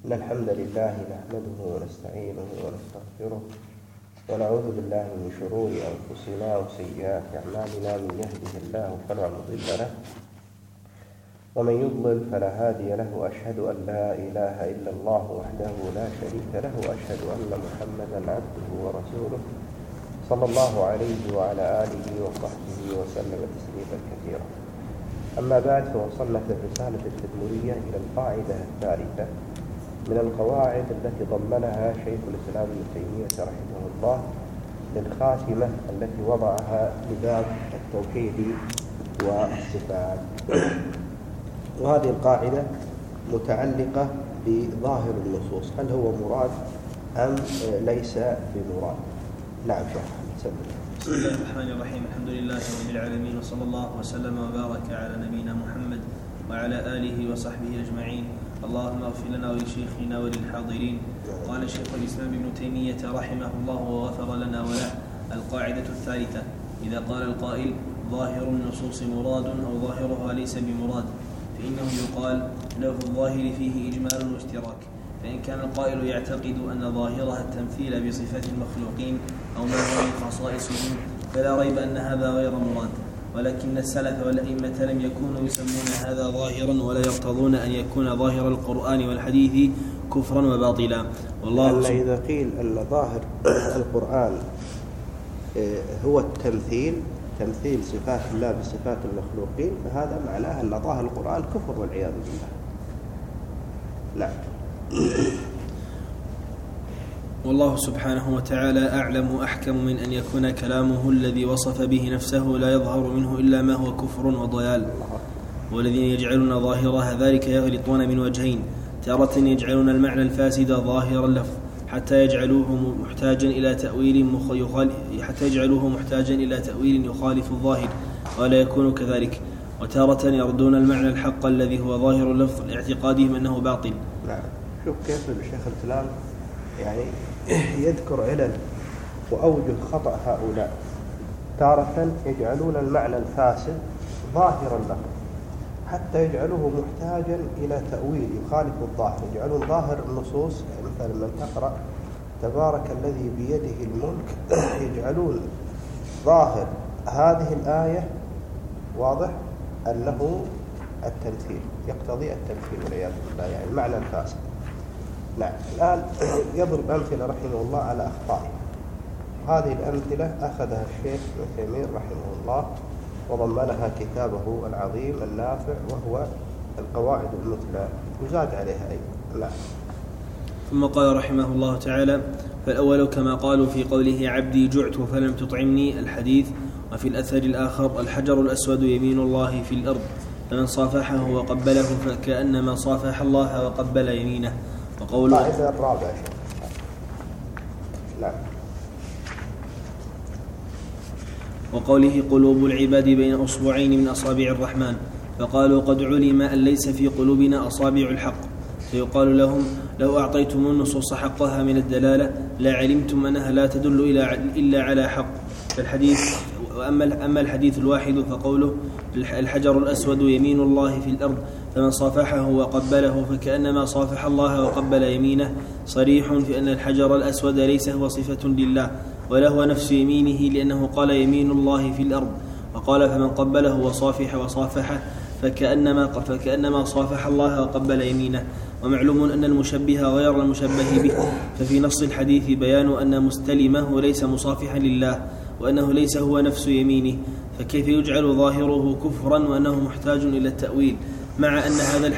إن الحمد لله نحمده ونستعينه ونستغفره ونعوذ بالله من شرور أنفسنا وسيئات أعمالنا. من يهده الله فلا مضل له ومن يضلل فلا هادي له. وأشهد أن لا إله إلا الله وحده لا شريك له وأشهد أن محمدا عبده ورسوله صلى الله عليه وعلى آله وصحبه وسلم تسليما كثيرا. أما بعد، فوصلنا في الرسالة التدمرية إلى القاعدة الثالثة من القواعد التي ضمنها شيخ الإسلام ابن تيمية رحمه الله للخاتمة التي وضعها لباب التوحيد والصفات. وهذه القاعدة متعلقة بظاهر النصوص، هل هو مراد أم ليس بمراد؟ نعم شيخ أحمد. بسم الله الرحمن الرحيم. الحمد لله رب العالمين، وصلى الله وسلم وبارك على نبينا محمد وعلى آله وصحبه أجمعين. اللهم اغفر لنا ولشيخنا وللحاضرين. قال شيخ الإسلام ابن تيمية رحمه الله وغفر لنا وله: القاعدة الثالثة: إذا قال القائل ظاهر النصوص مراد أو ظاهرها ليس بمراد، فإنه يقال لفظ الظاهر فيه إجمال واشتراك. فإن كان القائل يعتقد أن ظاهرها التمثيل بصفات المخلوقين أو ما هو من خصائصهم، فلا ريب أن هذا غير مراد. ولكن السلف والأئمة لم يكونوا يسمون هذا ظاهرا ولا يرتضون أن يكون ظاهر القرآن والحديث كفرا وباطلا. والله إذا قيل أن ظاهر القرآن هو تمثيل صفات الله بصفات المخلوقين، فهذا معناه أن ظاهر القرآن كفر والعياذ بالله. نعم. والله سبحانه وتعالى أعلم وأحكم من أن يكون كلامه الذي وصف به نفسه لا يظهر منه إلا ما هو كفر وضلال. والذين يجعلون ظاهرها ذلك يغلطون من وجهين: تارة يجعلون المعنى الفاسد ظاهر اللفظ حتى يجعلوه محتاجا إلى تأويل يخالف الظاهر ولا يكون كذلك، وتارة يردون المعنى الحق الذي هو ظاهر اللفظ لاعتقادهم أنه باطل. نعم. شوف كيف الشيخ الإسلام يعني يذكر علل وأوجه خطأ هؤلاء. تارة يجعلون المعنى الفاسد ظاهرا له حتى يجعلوه محتاجا إلى تأويل يخالف الظاهر. يجعلون ظاهر النصوص، مثلا من تقرأ تبارك الذي بيده الملك، يجعلون ظاهر هذه الآية واضح أنه التمثيل، يقتضي التمثيل والعياذ بالله، يعني المعنى الفاسد. نعم. الآن يضرب أمثلة رحمه الله على أخطائه. هذه الأمثلة أخذها الشيخ ابن تيمية رحمه الله وضمنها كتابه العظيم النافع وهو القواعد المثلى، وزاد عليها أيضا. نعم. ثم قال رحمه الله تعالى: فالأول كما قالوا في قوله عبدي جعت فلم تطعمني الحديث. وفي الأثر الآخر: الحجر الأسود يمين الله في الأرض، فمن صافحه وقبله فكأنما صافح الله وقبل يمينه. وقوله القاعدة الرابعة. نعم. وقوله قلوب العباد بين أصبعين من أصابع الرحمن، فقالوا قد علم أن ليس في قلوبنا أصابع الحق، فيقال لهم لو أعطيتم النصوص حقها من الدلالة لا علمتم أنها لا تدل إلا على حق. فالحديث أما الحديث الواحد فقوله الحجر الأسود يمين الله في الأرض، فمن صافحه وقبله فكأنما صافح الله وقبل يمينه، صريح في أن الحجر الأسود ليس هو صفة لله ولا هو نفس يمينه، لأنه قال يمين الله في الأرض، وقال فمن قبله وصافحه فكأنما صافح الله وقبل يمينه. ومعلوم أن المشبه غير المشبه به، ففي نص الحديث بيان أن مستلمه ليس مصافحا لله وأنه ليس هو نفس يمينه، فكيف يجعل ظاهره كفرا وأنه محتاج إلى التأويل، مع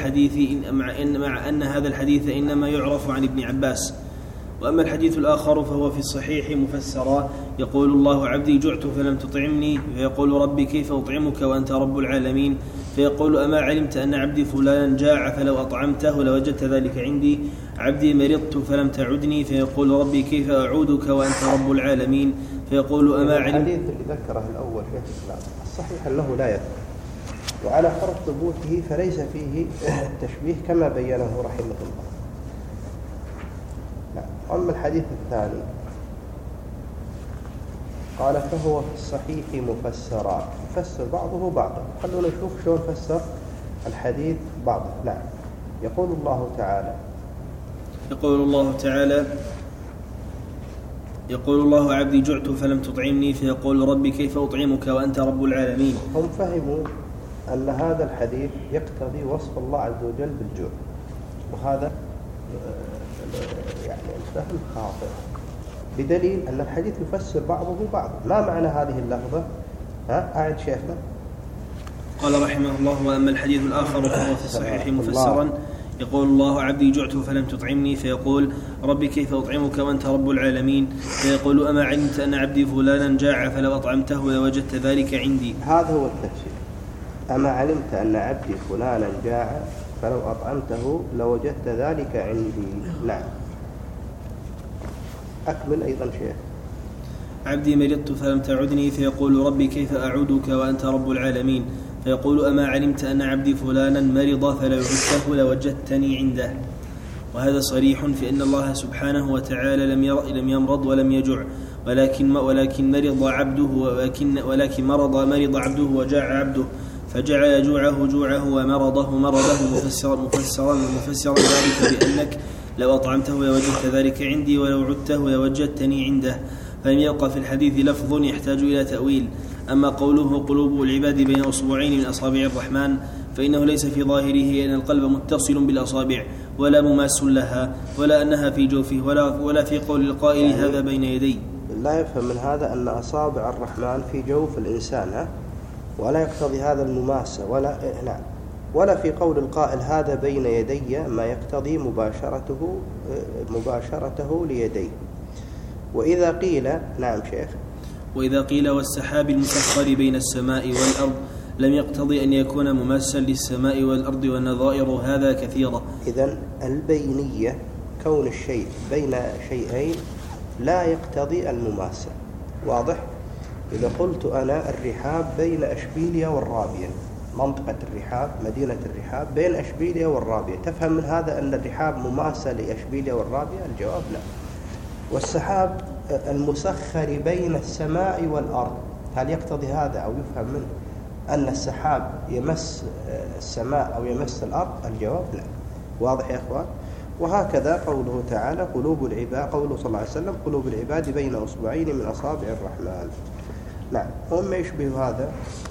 أن هذا الحديث إنما يعرف عن ابن عباس. وأما الحديث الآخر فهو في الصحيح مفسرا: يقول الله عبدي جعت فلم تطعمني، فيقول ربي كيف أطعمك وأنت رب العالمين، فيقول أما علمت أن عبدي فلانا جاع فلو أطعمته لوجدت ذلك عندي، عبدي مرضت فلم تعدني، فيقول ربي كيف أعودك وأنت رب العالمين، فيقول أما علمت. الحديث اللي ذكره الأول شيخ الإسلام الصحيح أنه لا يثبت، وعلى فرض ثبوته فليس فيه التشبيه كما بينه رحمه الله. أما الحديث الثاني قال فهو في الصحيح مفسرا، يفسر بعضه بعضا. خلونا نشوف شلون فسر الحديث بعضه. نعم. يقول الله تعالى يقول الله تعالى: يقول الله: عبدي جعت فلم تطعمني، فيقول ربي كيف أطعمك وأنت رب العالمين. هم فهموا أن هذا الحديث يقتضي وصف الله عز وجل بالجوع، وهذا يعني الفهم خاطئ، بدليل أن الحديث يفسر بعضه بعضا. ما معنى هذه اللفظة؟ أعد شيخنا. قال رحمه الله: وأما الحديث الآخر فهو في الصحيح مفسرا، يقول الله: عبدي جعت فلم تطعمني، فيقول ربي كيف أطعمك وأنت رب العالمين، فيقول أما علمت أن عبدي فلانا جاع فلو أطعمته لوجدت ذلك عندي. هذا هو التفسير. أما علمت أن عبدي فلانا جاع فلو أطعمته لوجدت ذلك عندي. نعم، أكمل أيضا شيخ. عبدي مرضت فلم تعدني، فيقول ربي كيف أعودك وأنت رب العالمين، فيقول أما علمت أن عبدي فلانا مرض فلو عدته لوجدتني عنده. وهذا صريح في أن الله سبحانه وتعالى لم يمرض ولم يجع، ولكن مرض عبده وجاع عبده، فجعل جوعه ومرضه مفسرا ذلك بأنك لو أطعمته لوجدت ذلك عندي ولو عدته لوجدتني عنده، فلم يبق في الحديث لفظ يحتاج إلى تأويل. أما قوله قلوب العباد بين أصبعين من أصابع الرحمن، فإنه ليس في ظاهره أن القلب متصل بالأصابع ولا مماس لها، ولا أنها في جوفه، ولا في قول القائل هذا بين يدي. لا يفهم من هذا أن أصابع الرحمن في جوف الإنسان، ولا يقتضي هذا المماسة، ولا في قول القائل هذا بين يدي ما يقتضي مباشرته ليديه. وإذا قيل، نعم شيخ، وإذا قيل والسحاب المسخر بين السماء والأرض لم يقتضي أن يكون مماسا للسماء والأرض، والنظائر هذا كثيرة. إذن البينية كون الشيء بين شيئين لا يقتضي المماسة. واضح؟ إذا قلت أنا الرحاب بين أشبيلية والرابية، منطقة الرحاب، مدينة الرحاب بين أشبيلية والرابية، تفهم من هذا أن الرحاب مماسة لأشبيلية والرابية؟ الجواب لا. والسحاب المسخر بين السماء والأرض، هل يقتضي هذا أو يفهم منه أن السحاب يمس السماء أو يمس الأرض؟ الجواب لا. واضح يا أخوان؟ وهكذا قوله تعالى قلوب العباد، قوله صلى الله عليه وسلم قلوب العباد بين أصبعين من أصابع الرحمن. نعم، وما يشبه هذا؟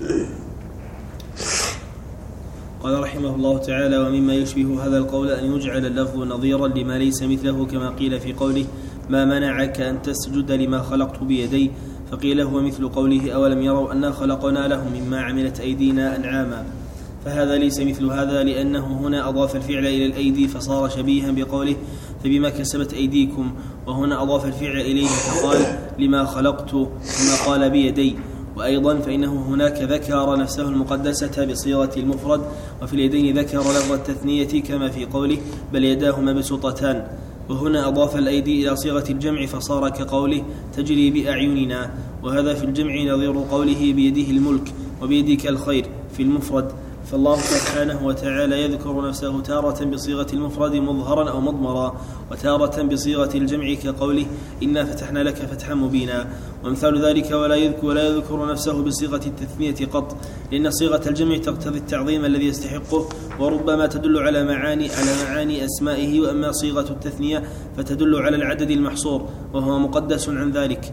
قال رحمه الله تعالى: ومما يشبه هذا القول أن يجعل اللفظ نظيرا لما ليس مثله، كما قيل في قوله ما منعك أن تسجد لما خلقت بيدي، فقيل هو مثل قوله أولم يروا أنا خلقنا لهم مما عملت أيدينا أنعاما، فهذا ليس مثل هذا، لأنه هنا أضاف الفعل إلى الأيدي فصار شبيها بقوله فبما كسبت أيديكم، وهنا أضاف الفعل إليه فقال لما خلقت ثم قال بيدي. وأيضا فإنه هناك ذكر نفسه المقدسة بصيغة المفرد، وفي اليدين ذكر لفظ التثنية كما في قوله بل يداه مبسوطتان، وهنا أضاف الأيدي إلى صيغة الجمع فصار كقوله تجري بأعيننا، وهذا في الجمع نظير قوله بيده الملك وبيدك الخير في المفرد. فالله سبحانه وتعالى يذكر نفسه تارة بصيغة المفرد مظهرا أو مضمرا، وتارة بصيغة الجمع كقوله إنا فتحنا لك فتحا مبينا. ومثال ذلك ولا يذكر نفسه بصيغة التثنية قط، لأن صيغة الجمع تقتضي التعظيم الذي يستحقه، وربما تدل على معاني أسمائه، وأما صيغة التثنية فتدل على العدد المحصور وهو مقدس عن ذلك.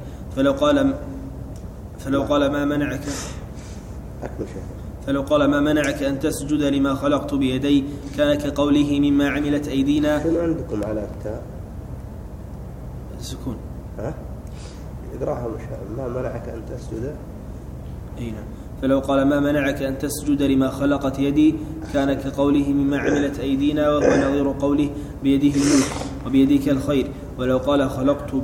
فلو قال ما منعك أن تسجد لما خلقت بيدي كان كقوله مما عملت أيدينا. شنو عندكم على التاء؟ السكون. إدراها ما منعك أن تسجد. نعم. فلو قال ما منعك أن تسجد لما خلقت يدي كان كقوله مما عملت أيدينا، وهو نظير قوله بيده الملك وبيدك الخير. ولو قال خلقت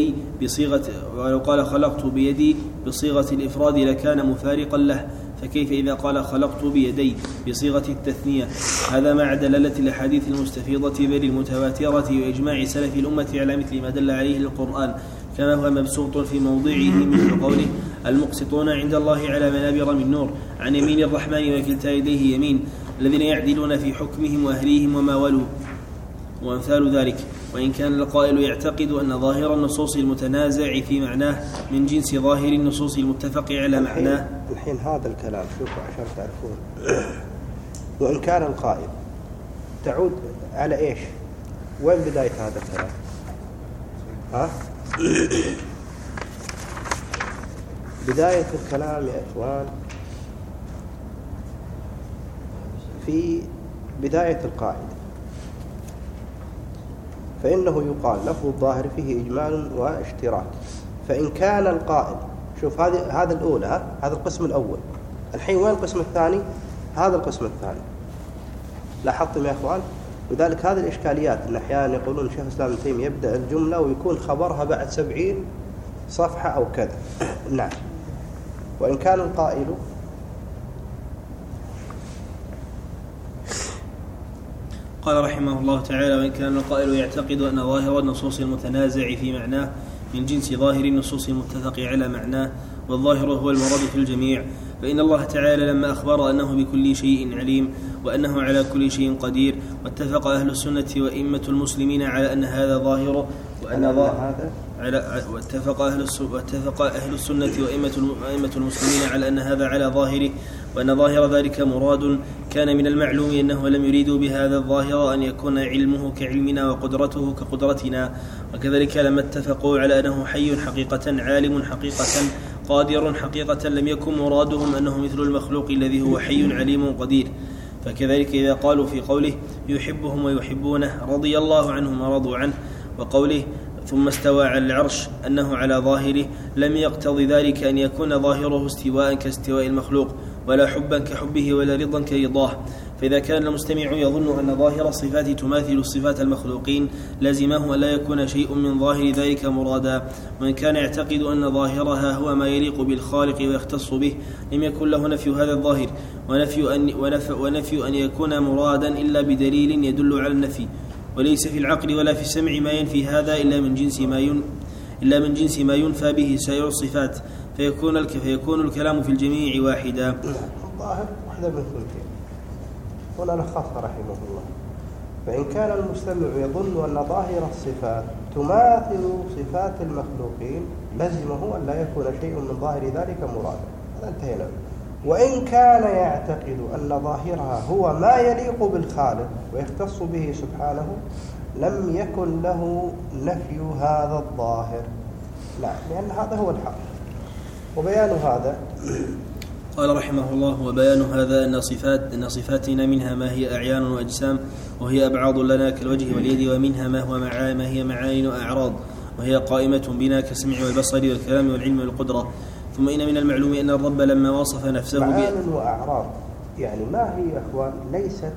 بيدي بصيغة الإفراد لكان مفارقا له، فكيف إذا قال خلقت بيدي بصيغة التثنية؟ هذا مع دلالة الأحاديث المستفيضة بل المتواترة وإجماع سلف الأمة على مثل ما دل عليه القرآن، كما هو مبسوط في موضعه مثل قوله المقسطون عند الله على منابر من نور عن يمين الرحمن وكلتا يديه يمين، الذين يعدلون في حكمهم وأهليهم وما ولوا، وأمثال ذلك. وإن كان القائل يعتقد أن ظاهر النصوص المتنازع في معناه من جنس ظاهر النصوص المتفق على معناه. الحين هذا الكلام شوفوا عشان تعرفون، وإن كان القائل تعود على إيش؟ وين بداية هذا الكلام؟ بداية الكلام يا إخوان في بداية القاعدة، فإنه يقال لفظ الظاهر فيه إجمال واشتراك. فإن كان القائل، شوف هذا الأولى، هذا القسم الأول. الحين وين القسم الثاني؟ هذا القسم الثاني. لاحظتم يا إخوان؟ وذلك هذه الإشكاليات إن أحيانا يقولون شيخ الإسلام ابن تيمية يبدأ الجملة ويكون خبرها بعد 70 صفحة أو كذا. نعم. وإن كان القائل قال رحمه الله تعالى: وإن كان القائل يعتقد أن ظاهر النصوص المتنازع في معناه من جنس ظاهر النصوص المتفق على معناه، والظاهر هو المراد في الجميع، فإن الله تعالى لما أخبر أنه بكل شيء عليم وأنه على كل شيء قدير، واتفق أهل السنة وإمة المسلمين على أن هذا ظاهره، واتفق أهل السنة وإمة المسلمين على أن هذا على ظاهره، وأن ظاهر ذلك مراد، كان من المعلوم أنه لم يريدوا بهذا الظاهر أن يكون علمه كعلمنا وقدرته كقدرتنا. وكذلك لما اتفقوا على أنه حي حقيقة عالم حقيقة قادر حقيقة، لم يكن مرادهم أنه مثل المخلوق الذي هو حي عليم قدير. فكذلك إذا قالوا في قوله يحبهم ويحبونه رضي الله عنهم ورضوا عنه، وقوله ثم استوى على العرش أنه على ظاهره، لم يقتضي ذلك أن يكون ظاهره استواء كاستواء المخلوق، ولا حبا كحبه، ولا رضا كرضاه. فإذا كان المستمع يظن أن ظاهر الصفات تماثل صفات المخلوقين، لازمه أن لا يكون شيء من ظاهر ذلك مرادا. وإن كان يعتقد أن ظاهرها هو ما يليق بالخالق ويختص به، لم يكن له نفي هذا الظاهر، ونفي أن يكون مرادا إلا بدليل يدل على النفي. وليس في العقل ولا في السمع ما ينفي هذا إلا من جنس ما ينفى به سائر الصفات، فيكون الكلام في الجميع واحدا. الظاهر واحدة من ثلثين، هنا لخصها رحمه الله. فإن كان المستمع يظن أن ظاهر الصفات تماثل صفات المخلوقين، لزمه أن لا يكون شيء من ظاهر ذلك مرادا. هذا انتهينا. وإن كان يعتقد أن ظاهرها هو ما يليق بالخالق ويختص به سبحانه، لم يكن له نفي هذا الظاهر. لا، لأن هذا هو الحق. وبيان هذا قال رحمه الله: وبيان هذا أن صفاتنا منها ما هي أعيان وأجسام، وهي أبعاض لنا كالوجه واليد، ومنها ما هي معاني وأعراض، وهي قائمة بنا كالسمع والبصر والكلام والعلم والقدرة. ثم إن من المعلوم أن الرب لما وصف نفسه معان وأعراض، يعني ما هي يا أخوان؟ ليست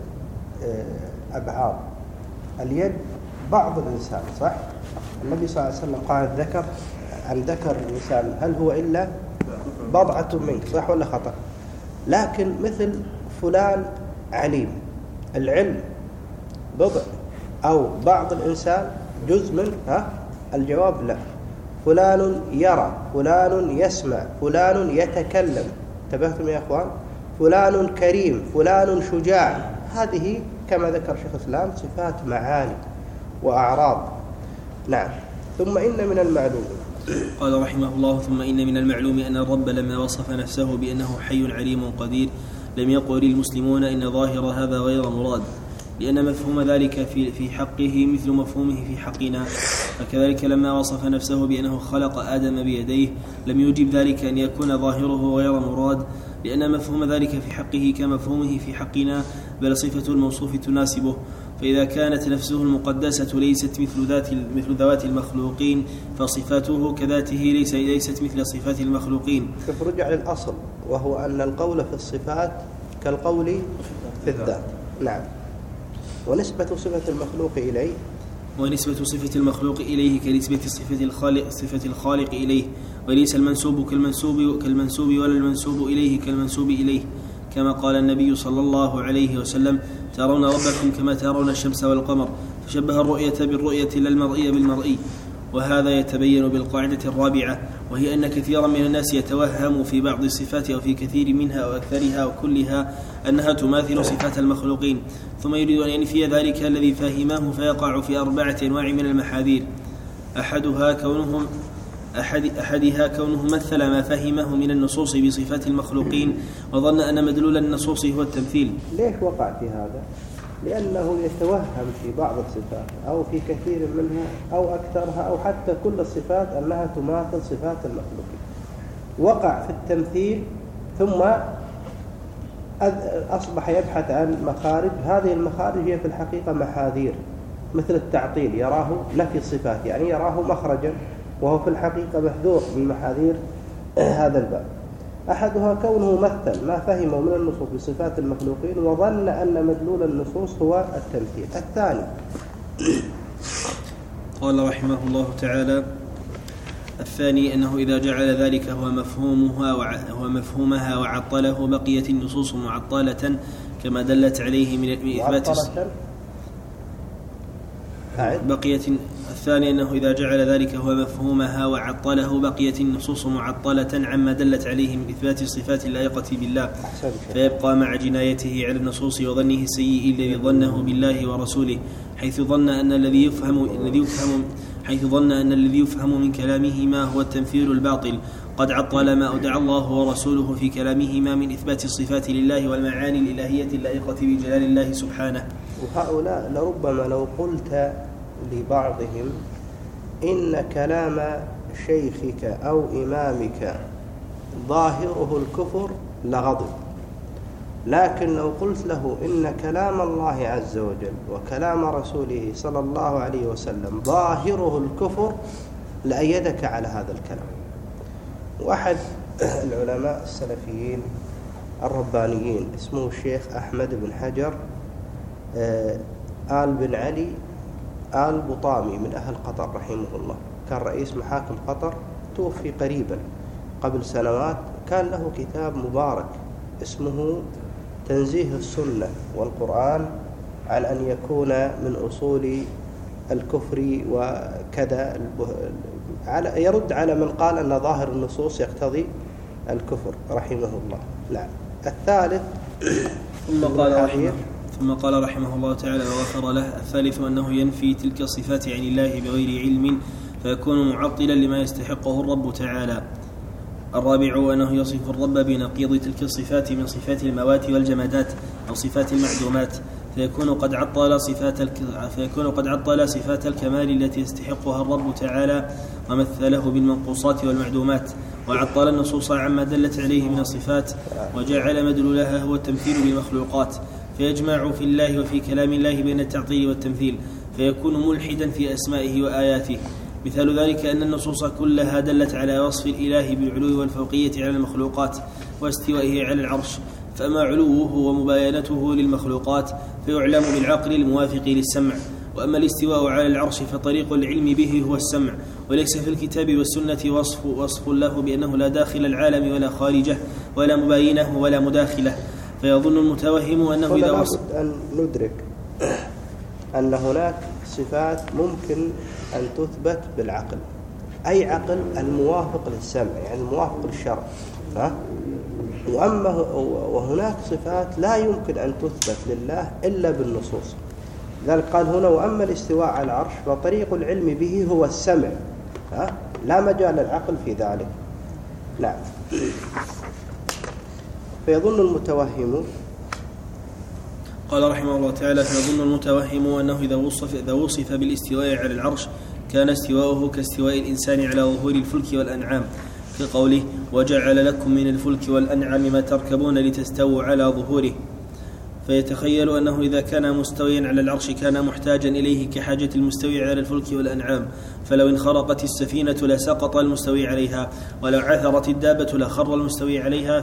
أبعاض. اليد بعض الإنسان، صح؟ النبي صلى الله عليه وسلم قال الذكر عن ذكر الإنسان هل هو إلا بضعة منك، صح ولا خطأ؟ لكن مثل فلان عليم، العلم بضع أو بعض الإنسان جزء منه؟ الجواب لا. فلان يرى، فلان يسمع، فلان يتكلم. انتبهتم يا أخوان؟ فلان كريم، فلان شجاع. هذه كما ذكر شيخ الإسلام صفات معاني وأعراض. نعم. ثم إن من المعلوم، قال رحمه الله: ثم إن من المعلوم أن الرب لما وصف نفسه بأنه حي عليم قدير، لم يقل المسلمون إن ظاهر هذا غير مراد، لأن مفهوم ذلك في حقه مثل مفهومه في حقنا. فكذلك لما وصف نفسه بأنه خلق آدم بيديه، لم يوجب ذلك أن يكون ظاهره غير مراد، لأن مفهوم ذلك في حقه كمفهومه في حقنا، بل صفة الموصوف تناسبه. فإذا كانت نفسه المقدسة ليست مثل ذوات المخلوقين، فصفاته كذاته ليست مثل صفات المخلوقين. رجع للأصل، وهو أن القول في الصفات كالقول في الذات. نعم. ونسبة صفة المخلوق إليه كنسبة صفة الخالق إليه، وليس المنسوب كالمنسوب ولا المنسوب إليه كالمنسوب إليه. كما قال النبي صلى الله عليه وسلم: ترون ربكم كما ترون الشمس والقمر، فشبه الرؤية بالرؤية لا المرئي بالمرئي. وهذا يتبين بالقاعدة الرابعة، وهي أن كثيرا من الناس يتوهم في بعض الصفات أو في كثير منها أو أكثرها أو كلها أنها تماثل صفات المخلوقين، ثم يريد أن ينفي ذلك الذي فهمه، فيقع في 4 أنواع من المحاذير. أحدها كونه مثل ما فهمه من النصوص بصفات المخلوقين، وظن أن مدلول النصوص هو التمثيل. ليش وقع في هذا؟ لأنه يتوهم في بعض الصفات أو في كثير منها أو أكثرها أو حتى كل الصفات أنها تماثل صفات المخلوقين، وقع في التمثيل ثم أصبح يبحث عن مخارج. هذه المخارج هي في الحقيقة محاذير، مثل التعطيل، يراه نفي الصفات، يعني يراه مخرجا وهو في الحقيقة محذور من محاذير هذا الباب. أحدها كونه مثل ما فهمه من النصوص بصفات المخلوقين وظن أن مدلول النصوص هو التمثيل. الثاني قال رحمه الله تعالى: الثاني أنه إذا جعل ذلك هو مفهومها وعطله بقيت النصوص معطلة كما دلت عليه من إثبات الثاني أنه إذا جعل ذلك هو مفهومها وعطله بقيت النصوص معطلة عما دلت عليه من إثبات الصفات اللائقة بالله، فيبقى مع جنايته على النصوص وظنه السيء الذي ظنه بالله ورسوله، حيث ظن أن الذي يفهم من كلامهما هو التمثيل الباطل، قد عطل ما أودع الله ورسوله في كلامهما من إثبات الصفات لله والمعاني الإلهية اللائقة بجلال الله سبحانه. وهؤلاء لربما لو قلت لبعضهم إن كلام شيخك أو إمامك ظاهره الكفر لغضب، لكن لو قلت له إن كلام الله عز وجل وكلام رسوله صلى الله عليه وسلم ظاهره الكفر لأيدك على هذا الكلام. وأحد العلماء السلفيين الربانيين اسمه الشيخ أحمد بن حجر آل بن علي آل بطامي من أهل قطر رحمه الله، كان رئيس محاكم قطر، توفي قريبا قبل سنوات. كان له كتاب مبارك اسمه تنزيه السنة والقرآن عن أن يكون من أصول الكفر وكذا، يرد على من قال أن ظاهر النصوص يقتضي الكفر رحمه الله. نعم. الثالث ثم قال رحمه الله تعالى وغفر له: الثالث أنه ينفي تلك الصفات عن الله بغير علم فيكون معطلا لما يستحقه الرب تعالى. الرابع أنه يصف الرب بنقيض تلك الصفات من صفات الموات والجمادات أو صفات المعدومات، فيكون قد عطل صفات الكمال التي يستحقها الرب تعالى ومثله بالمنقوصات والمعدومات، وعطل النصوص عما دلت عليه من الصفات، وجعل مدلولها هو التمثيل بالمخلوقات، فيجمع في الله وفي كلام الله بين التعطيل والتمثيل، فيكون ملحدا في أسمائه وآياته. مثال ذلك أن النصوص كلها دلت على وصف الإله بالعلو والفوقية على المخلوقات واستوائه على العرش، فأما علوه ومباينته للمخلوقات فيعلم بالعقل الموافق للسمع، وأما الاستواء على العرش فطريق العلم به هو السمع، وليس في الكتاب والسنة وصف له بأنه لا داخل العالم ولا خارجه ولا مباينه ولا مداخله، فيظن المتوهم أنه إذا وصف أن ندرك أن هناك صفات ممكن أن تثبت بالعقل، أي عقل الموافق للسمع يعني الموافق للشرع، وهناك صفات لا يمكن أن تثبت لله إلا بالنصوص. لذلك قال هنا: وأما الاستواء على العرش فطريق العلم به هو السمع، لا مجال للعقل في ذلك. نعم. فيظن المتوهم، قال رحمه الله تعالى: فيظن المتوهم أنه إذا وصف بالاستواء على العرش كان استواؤه كاستواء الإنسان على ظهور الفلك والأنعام، كقوله: وجعل لكم من الفلك والأنعام ما تركبون لتستووا على ظهوره، فيتخيل أنه إذا كان مستويا على العرش كان محتاجا إليه كحاجة المستوي على الفلك والأنعام، فلو انخرقت السفينة لسقط المستوي عليها، ولو عثرت الدابة لخر المستوي عليها،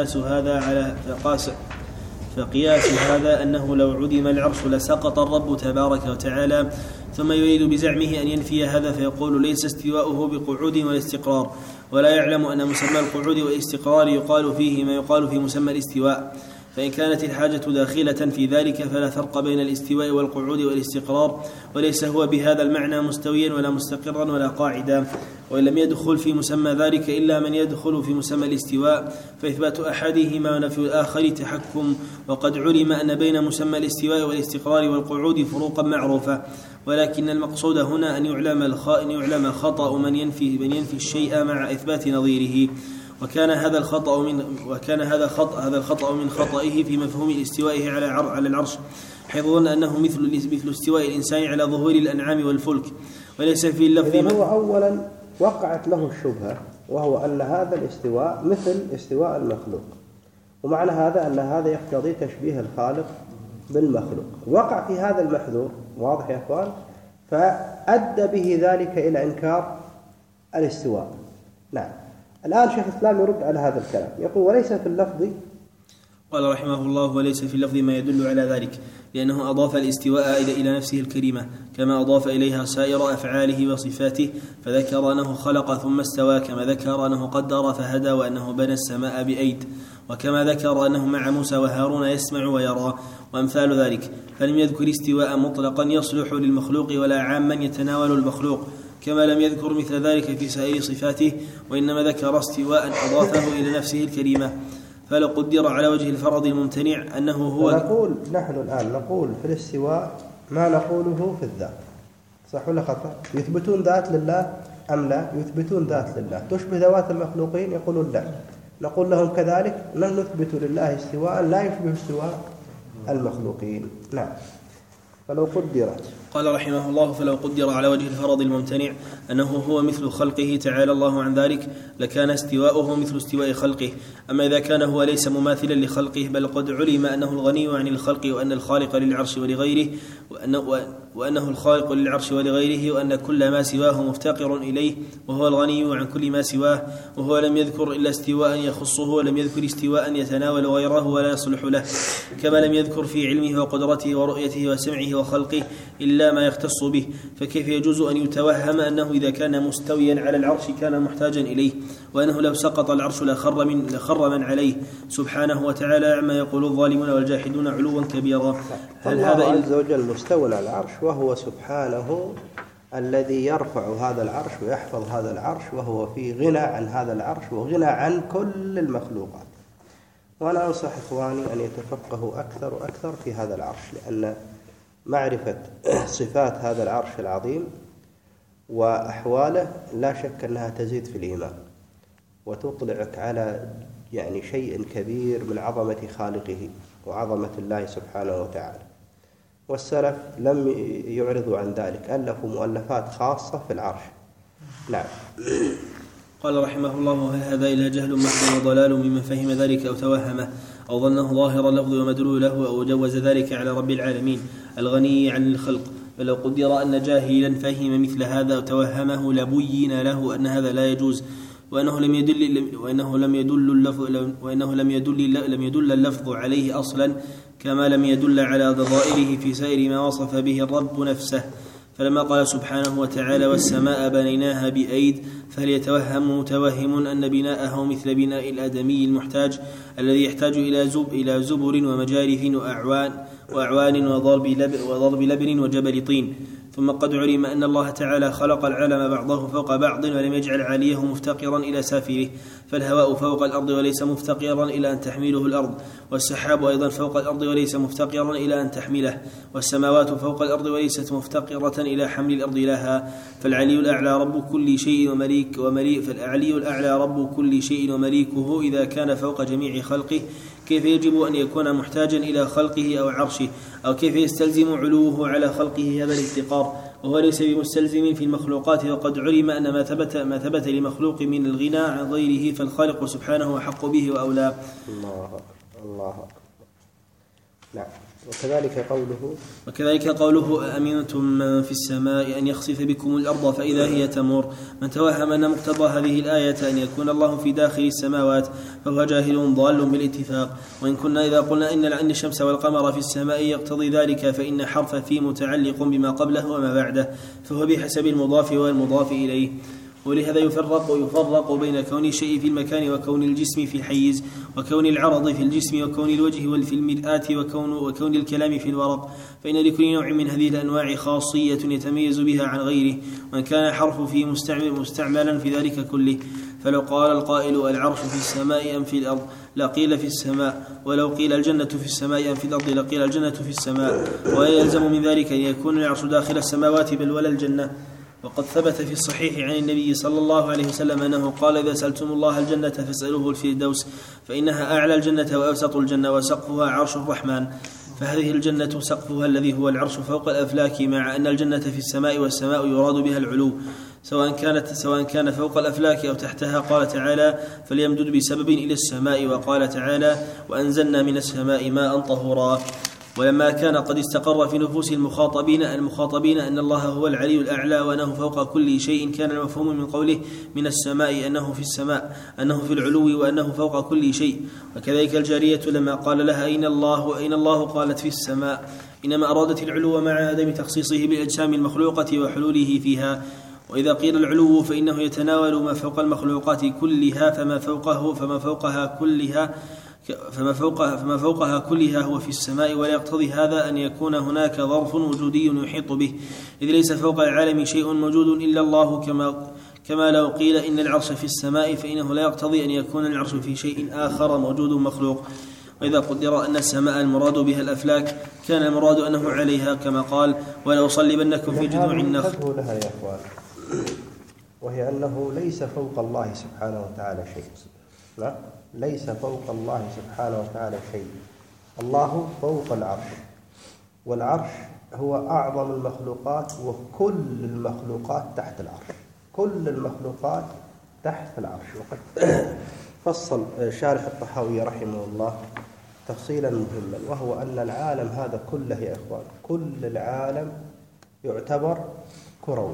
فقياس هذا أنه لو عدم العرش لسقط الرب تبارك وتعالى. ثم يريد بزعمه أن ينفي هذا فيقول: ليس استواؤه بقعود ولا استقرار، ولا يعلم أن مسمى القعود والاستقرار يقال فيه ما يقال في مسمى الاستواء، فإن كانت الحاجة داخلة في ذلك فلا فرق بين الاستواء والقعود والاستقرار، وليس هو بهذا المعنى مستويا ولا مستقرا ولا قاعدا. وإن لم يدخل في مسمى ذلك إلا من يدخل في مسمى الاستواء، فإثبات أحدهما ونفي الآخر تحكم، وقد علم أن بين مسمى الاستواء والاستقرار والقعود فروقا معروفة، ولكن المقصود هنا أن يعلم خطأ من ينفي الشيء مع إثبات نظيره. وكان هذا الخطأ من خطئه في مفهوم الاستواء على العرش، حيث ظن أنه مثل استواء الإنسان على ظهور الأنعام والفلك، وليس في اللفظ. هو أولا وقعت له الشبهة، وهو أن هذا الاستواء مثل استواء المخلوق، ومعنى هذا أن هذا يقتضي تشبيه الخالق بالمخلوق، وقع في هذا المحذور. واضح يا أخوان؟ فأدى به ذلك إلى إنكار الاستواء. نعم. الآن شيخ الإسلام يرد على هذا الكلام، يقول وليس في اللفظ، قال رحمه الله: وليس في اللفظ ما يدل على ذلك، لأنه أضاف الاستواء إلى نفسه الكريمة كما أضاف إليها سائر أفعاله وصفاته، فذكر أنه خلق ثم استوى، كما ذكر أنه قدر فهدى، وأنه بنى السماء بأيد، وكما ذكر أنه مع موسى وهارون يسمع ويرى، وأمثال ذلك. فلم يذكر استواء مطلقا يصلح للمخلوق ولا عاما يتناول المخلوق، كما لم يذكر مثل ذلك في سائر صفاته، وإنما ذكر استواء أضافه إلى نفسه الكريمة. فلو قدر على وجه الفرض الممتنع أنه هو، نحن الآن نقول في الاستواء ما نقوله في الذات، صح ولا خطأ؟ يثبتون ذات لله أم لا؟ يثبتون ذات لله تشبه ذوات المخلوقين، يقولون لا. نقول لهم كذلك لن نثبت لله استواء لا يشبه استواء المخلوقين. نعم. فلو قدرت، قال رحمه الله: فلو قدر على وجه الفرض الممتنع أنه هو مثل خلقه تعالى الله عن ذلك، لكان استواؤه مثل استواء خلقه. أما إذا كان هو ليس مماثلا لخلقه، بل قد علم أنه الغني عن الخلق، وأن الخالق للعرش ولغيره، وأنه الخالق للعرش ولغيره، وأن كل ما سواه مفتقر إليه، وهو الغني عن كل ما سواه. وهو لم يذكر إلا استواء يخصه، ولم يذكر استواء يتناول غيره ولا يصلح له، كما لم يذكر في علمه وقدرته ورؤيته وسمعه وخلقه إلا ما يختص به. فكيف يجوز أن يتوهم أنه إذا كان مستويا على العرش كان محتاجا إليه، وأنه لو سقط العرش لخر من عليه سبحانه وتعالى، عما يقول الظالمون والجاحدون علوا كبيرا. هل هذا عز وجل مستوى على العرش، وهو سبحانه الذي يرفع هذا العرش ويحفظ هذا العرش، وهو في غنى عن هذا العرش وغنى عن كل المخلوقات. وأنا أنصح إخواني أن يتفقهوا أكثر وأكثر في هذا العرش، لأن معرفة صفات هذا العرش العظيم وأحواله لا شك أنها تزيد في الإيمان، وتطلعك على شيء كبير من عظمة خالقه وعظمة الله سبحانه وتعالى. والسلف لم يعرضوا عن ذلك، ألفوا مؤلفات خاصة في العرش. نعم. قال رحمه الله: هل هذا إلا جهل محض وضلال ممن فهم ذلك أو توهمه أو ظنه ظاهر اللفظ ومدلوله، أو جوز ذلك على رب العالمين الغني عن الخلق؟ فلو قدر أن جاهلا فهم مثل هذا أو توهمه لبين له أن هذا لا يجوز، وأنه لم يدل اللفظ عليه أصلا، كما لم يدل على ضرائره في سائر ما وصف به الرب نفسه. فلما قال سبحانه وتعالى: والسماء بنيناها بأيد، فهل يتوهم متوهم أن بناءه مثل بناء الآدمي المحتاج الذي يحتاج إلى زبر ومجارف وأعوان وضرب لبن وجبل طين؟ ثم قد علم أن الله تعالى خلق العالم بعضه فوق بعض، ولم يجعل عاليه مفتقرا إلى سافله، فالهواء فوق الأرض وليس مفتقرا إلى أن تحمله الأرض، والسحاب أيضا فوق الأرض وليس مفتقرا إلى أن تحمله، والسماوات فوق الأرض وليست مفتقرة إلى حمل الأرض لها. فالعلي الأعلى رب كل شيء فالعلي الأعلى رب كل شيء ومليكه إذا كان فوق جميع خلقه، كيف يجب أن يكون محتاجا إلى خلقه أو عرشه؟ أو كيف يستلزم علوه على خلقه هذا الافتقار، وهو ليس بمستلزم في المخلوقات؟ وقد علم أن ما ثبت لمخلوق من الغنى عن غيره فالخالق سبحانه أحق به وأولى. الله أكبر. نعم. وكذلك قوله: أأمنتم من في السماء أن يخسف بكم الأرض فإذا هي تمور. من توهم أن مقتضى هذه الآية أن يكون الله في داخل السماوات فهو جاهل ضال بالاتفاق. وإن كنا إذا قلنا إن الشمس والقمر في السماء يقتضي ذلك، فإن حرف في متعلق بما قبله وما بعده، فهو بحسب المضاف والمضاف إليه. ولهذا يفرق بين كون الشيء في المكان وكون الجسم في الحيز، وكون العرض في الجسم، وكون الوجه في المرآة، وكون الكلام في الورق. فإن لكل نوع من هذه الأنواع خاصية يتميز بها عن غيره، وإن كان حرف فيه مستعملا في ذلك كله. فلو قال القائل: العرش في السماء أم في الأرض؟ لقيل في السماء. ولو قيل الجنة في السماء أم في الأرض؟ لقيل الجنة في السماء. ويلزم من ذلك أن يكون العرش داخل السماوات بل ولا الجنة. وقد ثبت في الصحيح عن النبي صلى الله عليه وسلم أنه قال: إذا سألتم الله الجنة فاسألوه الفردوس، فإنها أعلى الجنة وأوسط الجنة وسقفها عرش الرحمن. فهذه الجنة سقفها الذي هو العرش فوق الأفلاك، مع أن الجنة في السماء، والسماء يراد بها العلو سواء كان فوق الأفلاك أو تحتها. قال تعالى: فليمدد بسبب إلى السماء. وقال تعالى: وأنزلنا من السماء ماء طهورا. ولما كان قد استقر في نفوس المخاطبين أن الله هو العلي الأعلى وأنه فوق كل شيء، كان المفهوم من قوله من السماء أنه في السماء، أنه في العلو وأنه فوق كل شيء. وكذلك الجارية لما قال لها أين الله قالت في السماء، إنما أرادت العلو مع عدم تخصيصه بالأجسام المخلوقة وحلوله فيها. وإذا قيل العلو فإنه يتناول ما فوق المخلوقات كلها، فما فوقها كلها هو في السماء. ولا يقتضي هذا أن يكون هناك ظرف وجودي يحيط به، إذ ليس فوق العالم شيء موجود إلا الله، كما لو قيل إن العرش في السماء، فإنه لا يقتضي أن يكون العرش في شيء آخر موجود مخلوق. وإذا قدر أن السماء المراد بها الأفلاك، كان المراد أنه عليها، كما قال: ولأصلبنكم في جذوع النخل. لها يا أخوان، وهي أنه ليس فوق الله سبحانه وتعالى شيء. لا، ليس فوق الله سبحانه وتعالى شيء. الله فوق العرش، والعرش هو أعظم المخلوقات، وكل المخلوقات تحت العرش، كل المخلوقات تحت العرش. وقد فصل شارح الطحاوي رحمه الله تفصيلا مهما، وهو أن العالم هذا كله يا إخوان، كل العالم يعتبر كروي،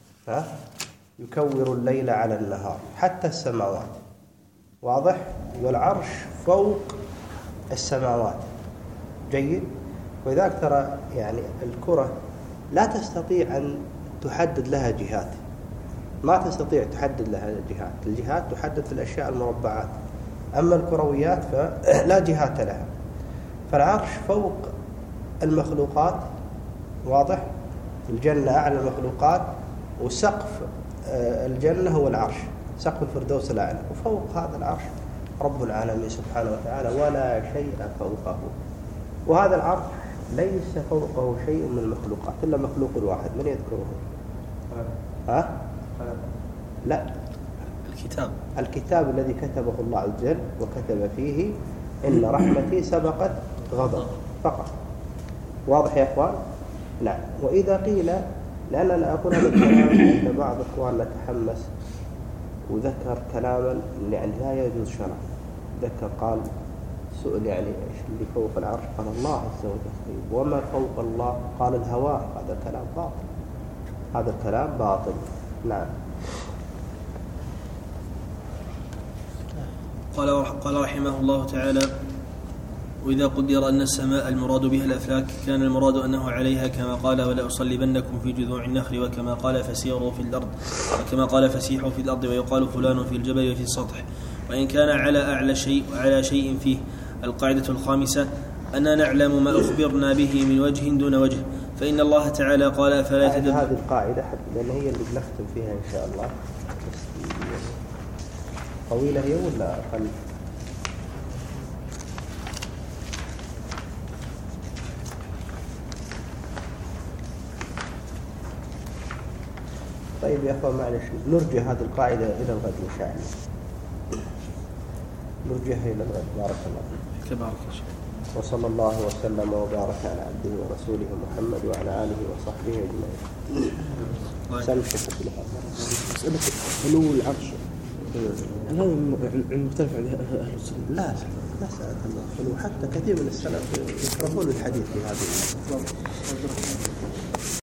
يكور الليل على النهار، حتى السماوات، واضح؟ والعرش فوق السماوات، جيد؟ وإذاك ترى يعني الكرة لا تستطيع أن تحدد لها جهات، ما تستطيع تحدد لها جهات، الجهات تحدد في الأشياء المربعات، أما الكرويات فلا جهات لها. فالعرش فوق المخلوقات، واضح؟ الجنة أعلى المخلوقات، وسقف الجنة هو العرش، سقف الفردوس الأعلى، وفوق هذا العرش رب العالمين سبحانه وتعالى، ولا شيء فوقه. وهذا العرش ليس فوقه شيء من المخلوقات إلا مخلوق واحد، من يذكره؟ لا، الكتاب الذي كتبه الله عز وجل، وكتب فيه إن رحمتي سبقت غضب فقط. واضح يا إخوان؟ نعم. وإذا قيل، لأن أنا أقول هذا الكلام عند بعض إخواننا تحمس وذكر كلاما يعني لا يجوز شرعا، ذكر قال سؤال يعني إيش اللي فوق العرش؟ قال الله عز وجل. وما فوق الله؟ قال الهواء. هذا كلام باطل، هذا الكلام باطل. نعم. قال رحمه الله تعالى: وإذا قدر أن السماء المراد بها الأفلاك، كان المراد أنه عليها، كما قال: ولأصلبنكم في جذوع النخل، وكما قال: فسيروا في الأرض، وكما قال: فسيحوا في الأرض. ويقال فلان في الجبل وفي السطح. وإن كان على شيء فيه. القاعدة الخامسة: أننا نعلم ما أخبرنا به من وجه دون وجه، فإن الله تعالى قال: فلا تدبر. هذه القاعدة لأن هي اللي بنختم فيها إن شاء الله. طويلة هي ولا أقل؟ طيب يا أخوان، معلش نرجع هذه القاعدة إلى الغد إن شاء الله، نرجعها إلى الغد. بارك الله فيك. تبارك الله. وصلى الله وسلم وبارك على عبده ورسوله محمد وعلى آله وصحبه أجمعين. مسألة علو العرش هذا المختلف عند أهل السنة. لا سألت الله، حتى كثير من السلف يكرهون الحديث في هذه.